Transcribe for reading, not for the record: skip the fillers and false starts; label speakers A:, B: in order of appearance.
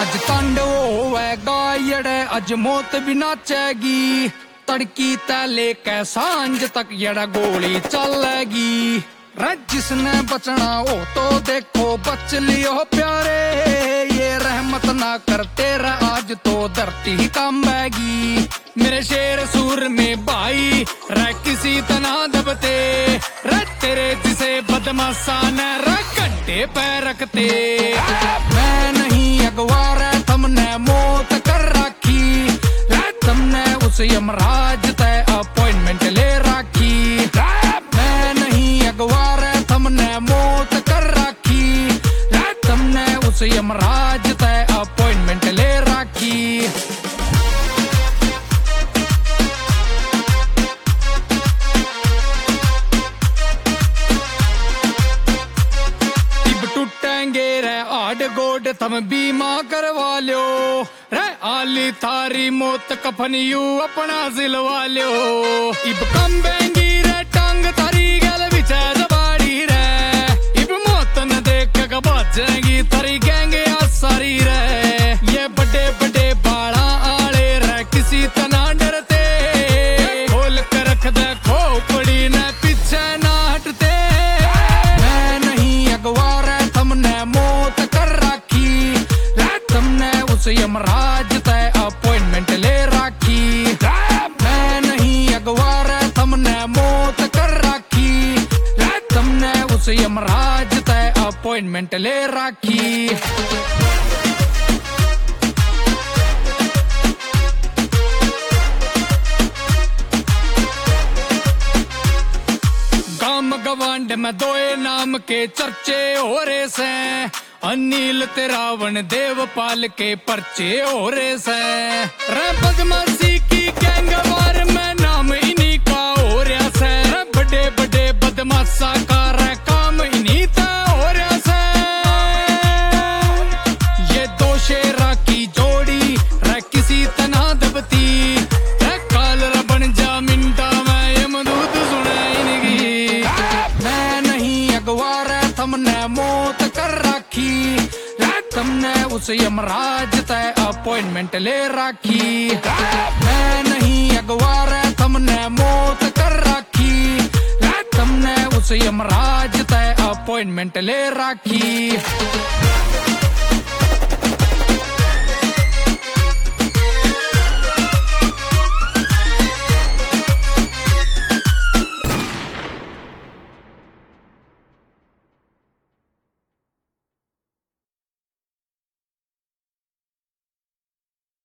A: अज तांडव होवेगा यड़े अज मौत भी नाचेगी तड़की तले के सांझ तक यड़ा गोली चलेगी जिसने बचना हो तो देखो बच लियो प्यारे ये रहमत ना कर तेरा आज तो धरती ही कांबेगी मेरे शेर सूर में भाई रह किसी तना दबते रह तेरे जिसे बदमाशा न रह घंटे पे रखते मैं नहीं अगवार तुमने मौत कर रखी तुमने उस यमराज तय अपॉइंटमेंट ले रखी मैं नहीं अगवार तुमने मौत कर रखी तुमने उस यमराज तय अपॉइंटमेंट ले रखी टूटेंगे रे आड गोड तुम बीमा करवा लो रे आली थारी मौत कफन यू अपना सिलवा लो इब कंबेंगी रे टांग थारी गल विच जबाड़ी रे इब मौत न देख के बाजेंगी थारी गैंगे सारी रे ये बड़े बड़े बाड़ा आले रे किसी तना डरते खोल कर रख दे खोपड़ी न पीछे ना हटते मैं नहीं अगवार तुमने मौत कर रखी तुमने उस यमराज तय अपॉइंटमेंट ले रखी मैं नहीं अगवार तुमने मौत कर रखी तुमने उस यमराज तय अपॉइंटमेंट ले रखी गवांड में दोए नाम के चर्चे हो रहे से अनिल ते रावण देवपाल के पर्चे हो रहे से रे बदमाशी की गैंगवार में नाम इन्हीं का हो रहा से रे बड़े बड़े बदमाशा का रे काम इन्हीं का हो रहा से ये दो शेरा की जोड़ी रे किसी तना दबती रे काल बन जा मिंटा में यमदूत सुने इनकी मैं नहीं अगवार तुमने मौत कर रखी तुमने उस यमराज तय अपॉइंटमेंट ले रखी मैं नहीं अगवार तुमने मौत कर रखी तुमने उस यमराज तय अपॉइंटमेंट ले रखी